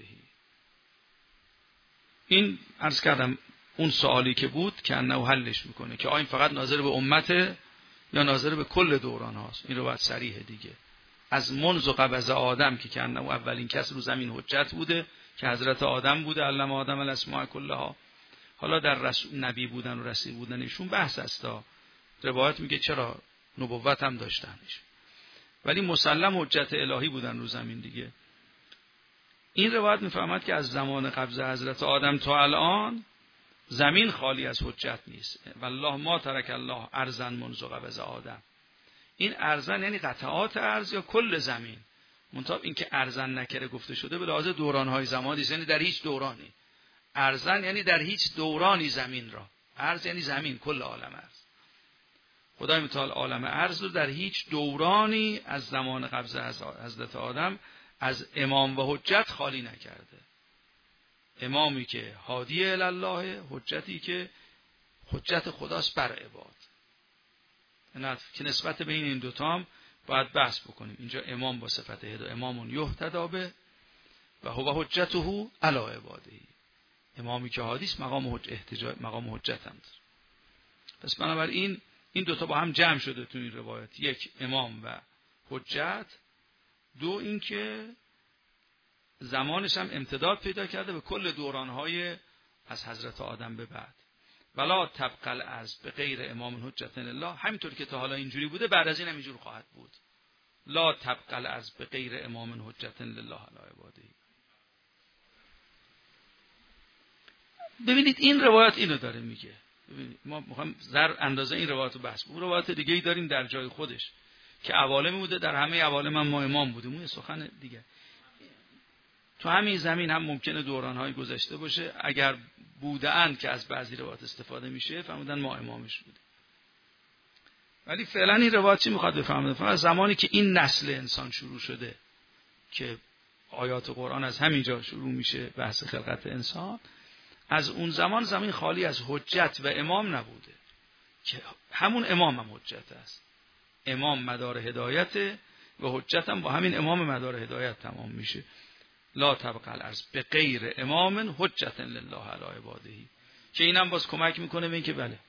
این عرض کردم اون سوالی که بود که انه حلش میکنه که آیا این فقط ناظر به امته یا ناظر به کل دوران هاست. این رو باید صریح دیگه. از منذ قبض آدم که کنه اولین کس رو زمین حجت بوده که حضرت آدم بوده، علم آدم الاسماء کلها. حالا در رسول نبی بودن و رسول بودن ایشون بحث استا. روایت میگه چرا نبوت هم داشتنش، ولی مسلم حجت الهی بودن رو زمین دیگه. این روایت میفهمد که از زمان قبض حضرت آدم تا الان زمین خالی از حجت نیست. والله ما ترک الله ارضا منذ قبض آدم. این ارضا یعنی قطعات ارض یا کل زمین. منتها این که ارضا نکره گفته شده به لحاظ دورانهای زمانی، یعنی در هیچ دورانی. ارضا یعنی در هیچ دورانی زمین را. ارض یعنی زمین، کل عالم ارض. خدای متعال عالم ارض رو در هیچ دورانی از زمان قبض حضرت آدم از امام و حجت خالی نکرده. امامی که هادی الی الله، حجتی که حجت خداست بر عباد. نه که نسبت بین این دوتا هم باید بحث بکنیم. اینجا امام با صفت هدا، امامون یهتدی به، و و هو حجته علی عباده. امامی که حادیث مقام حج احتجاج مقام حجت هم داره. پس بنابراین این دوتا با هم جمع شده تو این روایت، یک امام و حجت، دو اینکه زمانش هم امتداد پیدا کرده به کل دورانهای از حضرت آدم به بعد. ولا تبقل از به غیر امام حجت لله، همینطور که تا حالا اینجوری بوده بعد از این هم اینجور خواهد بود. لا تبقل از به غیر امام حجت لله علی عباده. ببینید این روایت اینو داره میگه. ببینید ما میخوایم در اندازه این روایت رو بحث کنیم. روایت دیگه ای داریم در جای خودش که عوالم بوده، در همه عوالم هم ما امام بودیم. اون سخن دیگه. تو همین زمین هم ممکنه دوران‌های گذشته باشه، اگر بوده‌اند که از بعضی روایات استفاده میشه فهمیدن ما امامش بودیم. ولی فعلا این روایت چی میخواد بفهمه؟ فقط زمانی که این نسل انسان شروع شده که آیات قرآن از همینجا شروع میشه، بحث خلقت انسان، از اون زمان زمین خالی از حجت و امام نبوده که همون امام هم حجت است. امام مدار هدایت و حجت هم با همین امام مدار هدایت تمام میشه. لا تبقى الارض به غیر امام حجت لله علی عباده، که اینم باز کمک میکنه به این که بله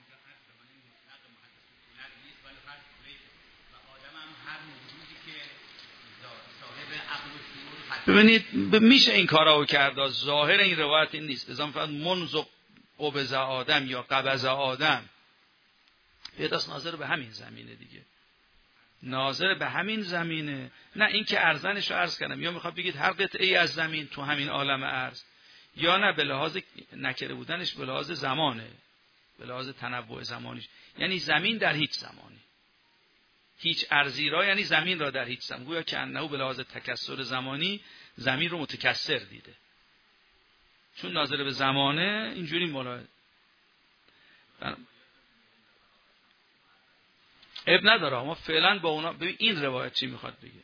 ببینید میشه این کارا کرد. ظاهر این روایت این نیست. ازام فقط منذ قبض آدم یا قبض آدم پیداست ناظر به همین زمینه دیگه، ناظر به همین زمینه. نه این که ارزنش رو عرض کردم، یا میخواد بگید هر قطعه از زمین تو همین عالم ارز، یا نه به لحاظ نکره بودنش به لحاظ زمانه، به لحاظ تنوع زمانیش، یعنی زمین در هیچ زمانی، هیچ ارزی را یعنی زمین را در هیچ زمان، گویا که انه به لحاظ تکثر زمانی زمین رو متکثر دیده، چون ناظر به زمانه اینجوری ملاحظه. اب نداره، ما فعلا با اونا ببین این روایت چی میخواد بگه.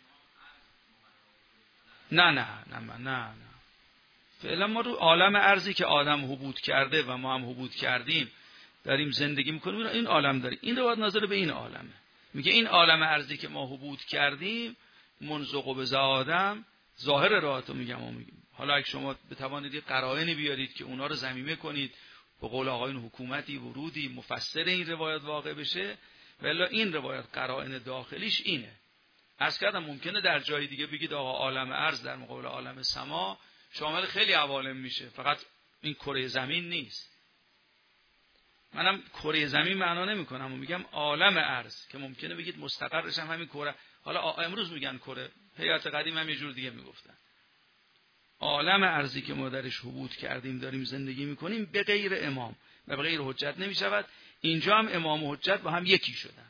نه نه نه نه نه فعلا ما رو عالم ارضی که آدم حبود کرده و ما هم حبود کردیم داریم زندگی میکنیم، این عالم داره. این روایت ناظر به این عالمه، میگه این عالم ارضی که ما حبود کردیم منذ قبض آدم، ظاهر روایتو میگم و میگم. حالا اگه شما بتوانید قرائنی بیارید که اونا رو ضمیمه کنید، به قول آقایون حکومتی ورودی مفسر این روایت واقع بشه، ولی این روایت قرائن داخلیش اینه. از کردم ممکنه در جای دیگه بگید آقا عالم ارض در مقابل عالم سما شامل خیلی عوالم میشه، فقط این کره زمین نیست. منم کره زمین معنا نمیکنم و میگم عالم ارض، که ممکنه بگید مستقرش هم همین کره. حالا امروز میگن کره، هیئت قدیم هم یه جور دیگه میگفتن. عالم ارضی که ما درش حبود کردیم داریم زندگی میکنیم به غیر امام و به غیر حجت نمیشود. اینجا هم امام و حجت با هم یکی شدن.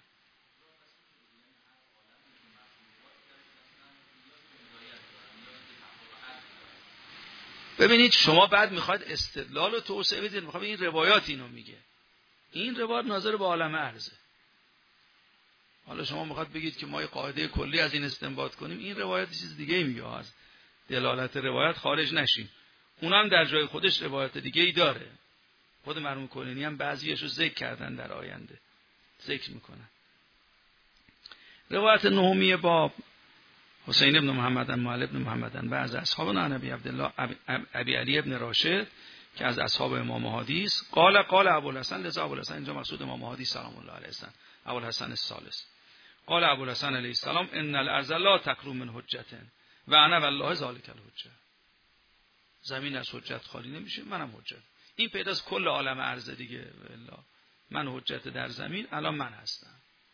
ببینید شما بعد میخواید استدلال و توسعه بدید، میخواید این روایات اینو میگه، این روایت ناظر به عالم ارزه. حالا شما میخواید بگید که ما یه قاعده کلی از این استنباط کنیم، این روایت چیز دیگه میگه، از دلالت روایت خارج نشیم. اونم در جای خودش روایت دیگه ای داره. خود مرحوم کلینی هم بعضیاشو ذکر کردن، در آینده ذکر میکنن. روایت نهمی باب حسین ابن محمد معل ابن محمد و از اصحاب نبی عبدالله ابی علی ابن راشد که از اصحاب امام حدیث قال قال ابوالحسن، لذا ابوالحسن اینجا مقصود امام حدیث سلام الله علیه است، ابوالحسن الثالث. قال ابوالحسن علیه السلام ان الارض لا تخلو من حجة و انا والله ذلک الحجة. زمین از حجت خالی نمیشه، منم حجت. این پیداست کل عالم ارض دیگه. من حجت در زمین، الان من هستم.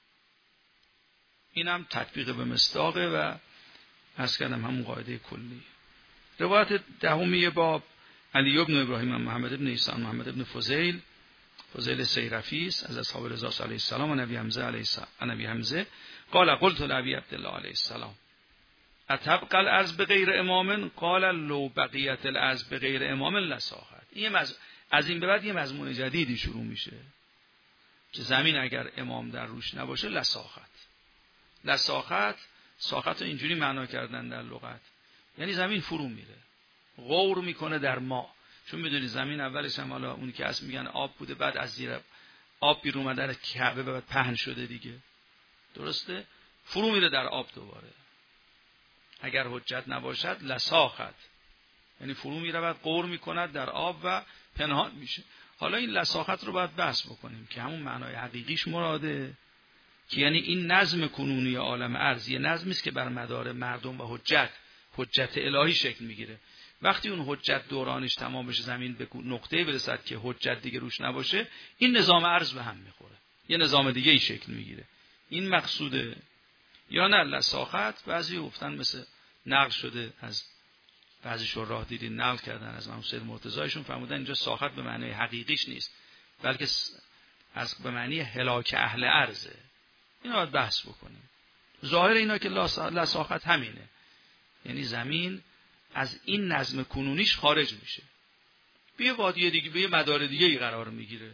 اینم تطبیق به مصداقه و عرض کردم همون قاعده کلی. روایت دهمی باب علی ابن ابراهیم محمد ابن عیسی محمد ابن فضیل فضیل سیرفیس از اصحاب رضا علیه السلام و نبی حمزه علیه السلام نبی حمزه قال قلت لابی عبدالله علیه السلام اتبقى الارض بغیر امام قال لو بقیت الارض بغیر امام لساخت. این مز... از این به بعد یه مضمون جدیدی شروع میشه که زمین اگر امام در روش نباشه لساخت. لساخت ساخت رو اینجوری معنا کردن در لغت، یعنی زمین فرو میره، غور میکنه در ما. چون میدونی زمین اولش هم حالا اونی که اصلا میگن آب بوده، بعد از زیر آب بیرون اومده، کعبه بعد پهن شده دیگه، درسته؟ فرو میره در آب دوباره. اگر حجت نباشد لساخت، یعنی فرو میرود، غور میکند در آب و پنهان میشه. حالا این لساخت رو باید بحث بکنیم که همون معنای حقیقیش مراده، که یعنی این نظم کنونی عالم ارض یه نظمی است که بر مدار مردم و حجت حجت الهی شکل میگیره. وقتی اون حجت دورانش تمام بشه، زمین به نقطه‌ای برسد که حجت دیگه روش نباشه، این نظام ارض به هم میخوره، یه نظام دیگه ای شکل میگیره. این مقصوده. یا نه لساخت، بعضی گفتن مثل نقل شده از بعضی شراح دیدین نقل کردن از امام سید مرتضیشون، فرمودن اینجا ساخت به معنی حقیقیش نیست، بلکه از به معنی هلاک اهل ارضه. اینا باید بحث بکنیم. ظاهر اینا که لساخت همینه، یعنی زمین از این نظم کنونیش خارج میشه، به یه وادی دیگه، به یه مدار دیگه ای قرار میگیره.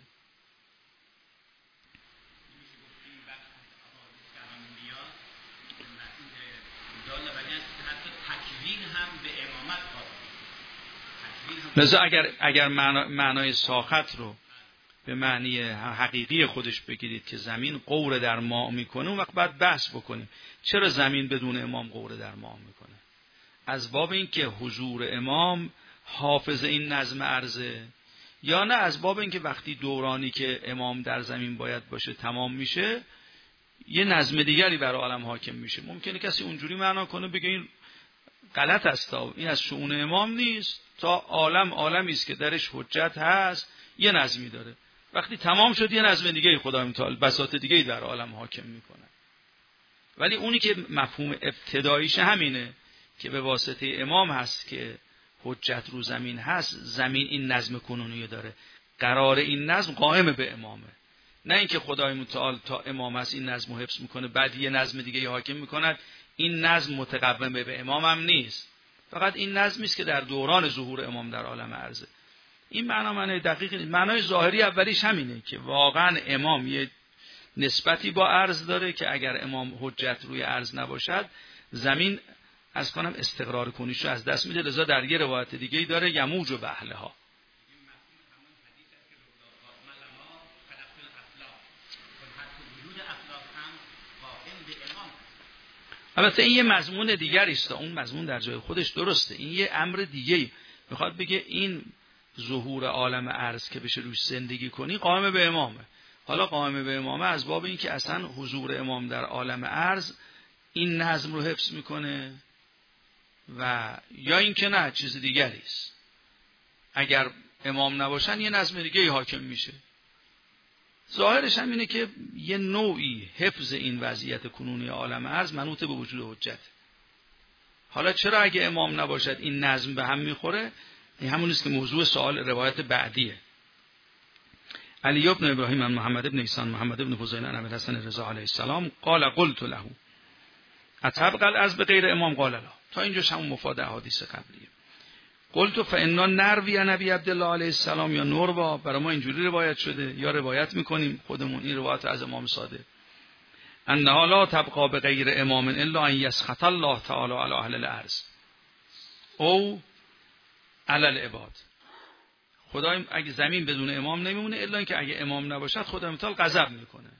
لذا اگر اگر معنای ساخت رو به معنی حقیقی خودش بگیرید که زمین غور در ماء میکنه، اون وقت باید بحث بکنیم چرا زمین بدون امام غور در ماء میکنه. از باب این که حضور امام حافظ این نظم ارضه، یا نه از باب این که وقتی دورانی که امام در زمین باید باشه تمام میشه، یه نظم دیگری بر عالم حاکم میشه. ممکنه کسی اونجوری معنا کنه بگه این غلط است، این از شؤون امام نیست، تا عالم عالمی است که درش حجت هست، یه نظمی داره، وقتی تمام شد یه نظم دیگه خدای متعال بساط دیگه در عالم حاکم میکنه. ولی اونی که مفهوم ابتداییش همینه که به واسطه امام هست که حجت رو زمین هست، زمین این نظم کنونی داره، قرار این نظم قائم به امامه، نه اینکه خدای متعال تا امام هست این نظم رو حفظ میکنه بعد یه نظم دیگه حاکم میکنه. این نظم متقوم به امام هم نیست، فقط این نظمی است که در دوران ظهور امام در عالم ارضه. این معنا معنای دقیق نیست. معنای ظاهری اولیش همینه که واقعا امام یه نسبتی با ارض داره که اگر امام حجت روی ارض نباشد، زمین از کنم استقرار کنیشو از دست میده. لذا در یه روایت دیگه ای داره یموج و بهلها. البته این یه مضمون دیگری است، اون مضمون در جای خودش درسته، این یه امر دیگه‌ای میخواد بگه این ظهور عالم ارض که بشه روش زندگی کنی قائم به امامه. حالا قائم به امامه از باب این که اصلا حضور امام در عالم ارض این نظم رو حفظ میکنه، و یا این که نه چیز دیگری است. اگر امام نباشن یه نظم دیگه حاکم میشه. ظاهرش هم اینه که یه نوعی حفظ این وضعیت کنونی عالم ارض منوط به وجود حجت. حالا چرا اگه امام نباشد این نظم به هم میخوره؟ این همون است که موضوع سوال روایت بعدیه. علی ابن ابراهیم عن محمد ابن ایسان محمد ابن حسین عن الحسن رضا علیه السلام قال قلت له اتبقى الارض بغیر امام قال لا. تا اینجاش همون مفاد احادیث قبلیه. قلت فانا نروی عن ابی عبدالله علیه السلام یا نوروا، برای ما اینجوری روایت شده یا روایت میکنیم خودمون این روایت از امام صادق انها لا تبقى بغیر امام الا ان يسخط الله تعالی علی اهل الارض او علی العباد. خدای اگه زمین بدون امام نمیمونه الا اینکه اگه امام نباشد خدای متعال غضب میکنه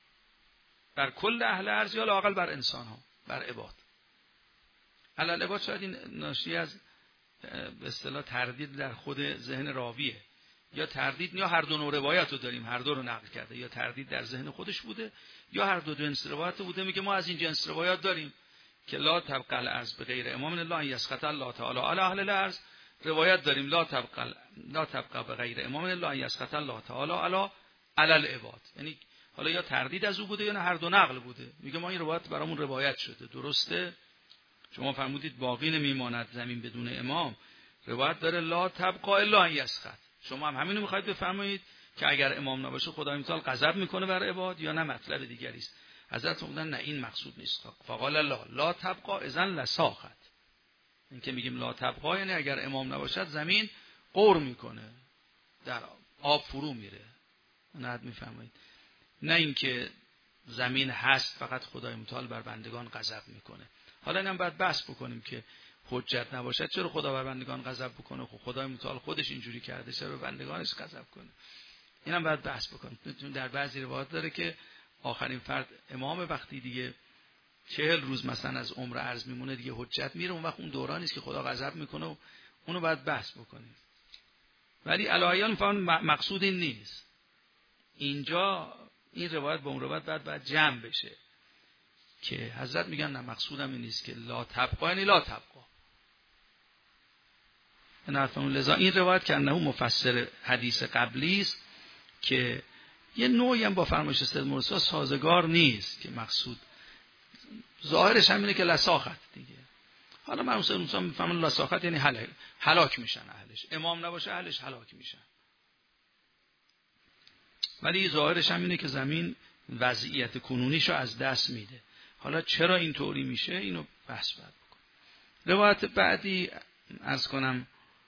بر کل اهل ارض یا لااقل بر انسان ها، بر عباد. علی العباد شاید این ناشی از به اصطلاح تردید در خود ذهن راویه، یا تردید یا هر دو نوع روایت رو داریم، هر دو رو نقل کرده، یا تردید در ذهن خودش بوده یا هر دو جنس روایت بوده. میگه ما از این جنس روایات داریم که لا تبقى الارض بغیر امام الا ان يسخط الله تعالی علی اهل الارض، روایت داریم لا تبقى لا تبقى بغیر امام الا ان يسخط الله تعالی علی علی العباد. یعنی حالا یا تردید از او بوده یا نه هر دو نقل بوده. میگه ما این روایت برامون روایت شده. درسته شما فرمودید باقی نمیماند زمین بدون امام، روایت داره لا تبقى الا ان يسخط. شما هم همینو میخواید بفرمایید که اگر امام نباشه خدای متعال غضب میکنه بر عباد، یا نه مطلب دیگری است؟ حضرت فرمودن نه این مقصود نیست. فقال لا لا تبقى اذن لساخت. این که میگیم لا تبقى یعنی اگر امام نباشد زمین غور میکنه، در آب فرو میره. نه میفهمید؟ نه اینکه زمین هست فقط خدای متعال بر بندگان غضب میکنه. حالا اینم باید بحث بکنیم که حجت نباشد چرا خدا بر بندگان غضب بکنه؟ خب خدای متعال خودش اینجوری کرده، چرا بندگانش غضب کنه؟ اینم باید بحث بکنیم. در بعضی روایات داره که آخرین فرد امام وقتی دیگه چهل روز مثلا از عمر عرض میمونه دیگه حجت میره، اون وقت اون دورانی است که خدا غضب میکنه و اونو باید بحث بکنیم. ولی علایان فهم مقصود این نیست. اینجا این روایت با اون روایت باید باید جمع بشه که حضرت میگن نه مقصودم این نیست که لا تبقا یعنی لا تبقا. لذا این روایت که انه مفسر حدیث قبلی است که یه نوعی هم با فرمایش سید مرسی سازگار نیست که مقصود ظاهرش همینه که لساخت دیگه. حالا من سید مرسی میفهمن لساخت یعنی هلاک هلاک میشن اهلش، امام نباشه اهلش هلاک میشن. ولی ظاهرش همینه که زمین وضعیت کنونیشو از دست میده. حالا چرا اینطوری میشه اینو بحث باید بکن. روایت بعدی عرض کنم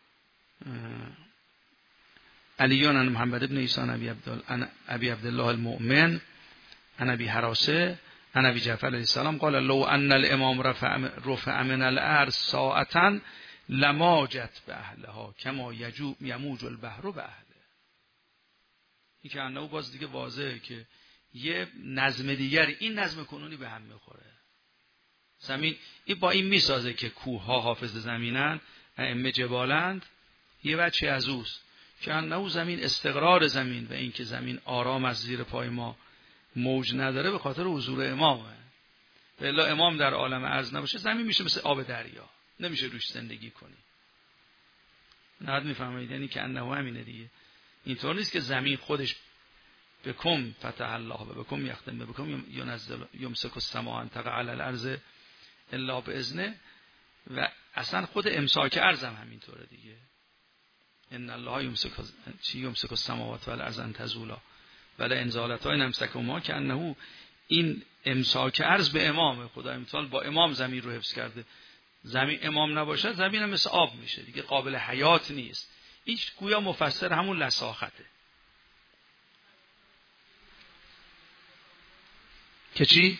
علیان عن محمد ابن عیسی عن ابی عبدالله المؤمن عن ابی حراسه عن ابی جعفر علیه السلام قال لو ان الامام رفع رفع من الارض ساعتا لماجت به اهلها کما یجو یموج البحر به اهله. این که انه باز دیگه واضحه که یه نظم دیگری این نظم کنونی به هم میخوره. زمین این با این میسازه که کوه ها حافظ زمینن، ائمه جبالند، یه بچه از اوست که انه زمین استقرار زمین و این که زمین آرام از زیر پای ما موج نداره به خاطر حضور امامه. و الا امام در عالم ارض نباشه زمین میشه مثل آب دریا، نمیشه روش زندگی کنی. نه میفهمید یعنی که انه همینه دیگه. اینطور نیست که زمین خودش بکم فتح الله و بکم یختم بکم ینزل یمسک السماء ان تقع علی الارض الا باذنه. و اصلا خود امساک ارض هم همینطوره دیگه. ان الله یمسک چی یمسک السماوات والارض ان تزولا ولا انزالتا ان امسکهما که انه این امساک ارض به امام خدای متعال با امام زمین رو حفظ کرده. زمین امام نباشه زمین هم مثل آب میشه دیگه، قابل حیات نیست. این گویا مفسر همون لساخته که چی؟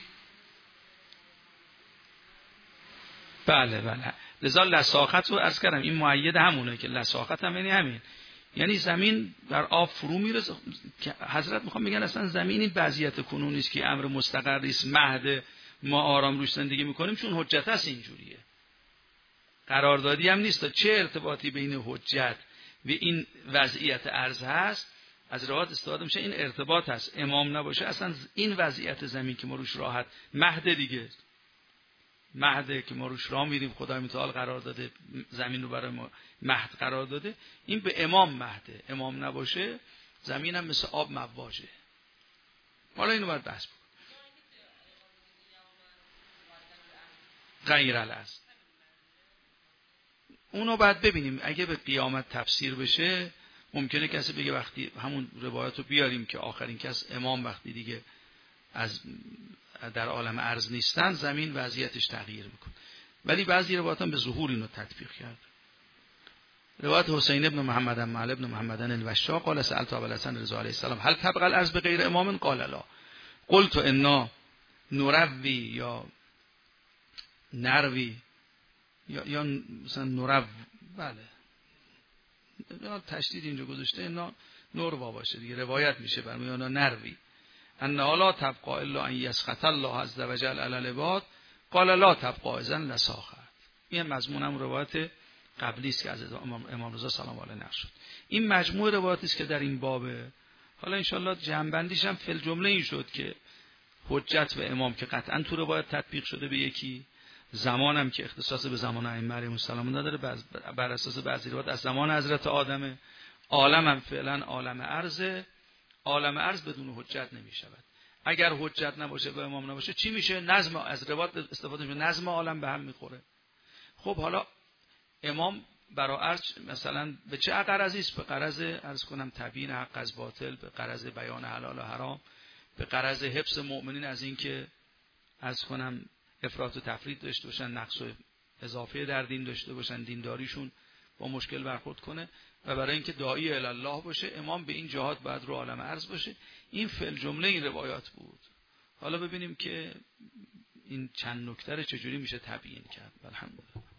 بله بله. لذا لساخت رو عرض کردم این مؤید همونه که لساخت هم یعنی همین، یعنی زمین در آب فرو میرسه. که حضرت میخوام بگن اصلا زمین این وضعیت کنونی است که امر مستقری است، مهد ما آرام روش زندگی میکنیم، چون حجت است اینجوریه. قراردادی هم نیست. چه ارتباطی بین حجت و این وضعیت ارض هست؟ از روایت استفاده میشه این ارتباط هست. امام نباشه اصلا این وضعیت زمین که ما روش راحت مهد دیگه، مهده که ما روش راه میریم، خدای متعال قرار داده زمین رو برای ما مهد قرار داده، این به امام مهده. امام نباشه زمین هم مثل آب مواجه. حالا اینو باید بحث بکنم. غیر الارض اونو باید ببینیم. اگه به قیامت تفسیر بشه ممکنه کسی بگه وقتی همون روایت رو بیاریم که آخرین کس امام وقتی دیگه از در عالم ارض نیستن زمین وضعیتش تغییر میکنه. ولی بعضی روایات هم به ظهور اینو تطبیق کرد. روایت حسین ابن محمد معل ابن محمد الوشاق قال سألت ابو الحسن رضا علیه السلام هل تبقى الارض بغیر امام قال لا قلت انا نروی یا نروی یا یا مثلا نرو بله یا تشدید اینجا گذاشته اینا نروا باشه دیگه، روایت میشه برمی اونا نروی ان لا تبقى الا ان يسخط الله عز وجل على العباد قال لا تبقى اذن لساخت. این مضمون هم روایت قبلی است که از امام رضا سلام علیه نقل شد. این مجموعه روایاتی است که در این بابه. حالا ان شاءالله جمع بندیش هم فل جمله این شد که حجت و امام که قطعا تو روایت تطبیق شده به یکی، زمانم که اختصاص به زمان ائمه علیهم السلام نداره، بر اساس بعضی روایات از زمان حضرت آدمه، عالم هم فعلا عالم ارض، عالم ارض بدون حجت نمی شود. اگر حجت نباشه و امام نباشه چی میشه؟ نظم، از روایات استفاده میشه، نظم عالم به هم میخوره. خب حالا امام برای عرض مثلا به چه غرضی است؟ به غرض عرض کنم تبیین حق از باطل، به غرض بیان حلال و حرام، به غرض حفظ مؤمنین از این که عرض کنم افراط و تفرید داشته باشن، نقص و اضافه در دین داشته باشن، دینداریشون با مشکل برخورد کنه، و برای اینکه داعی الی الله باشه امام به این جهات باید رو عالم ارض باشه. این فعل جمله این روایات بود. حالا ببینیم که این چند نکته چجوری میشه تبیین کرد. الحمدلله.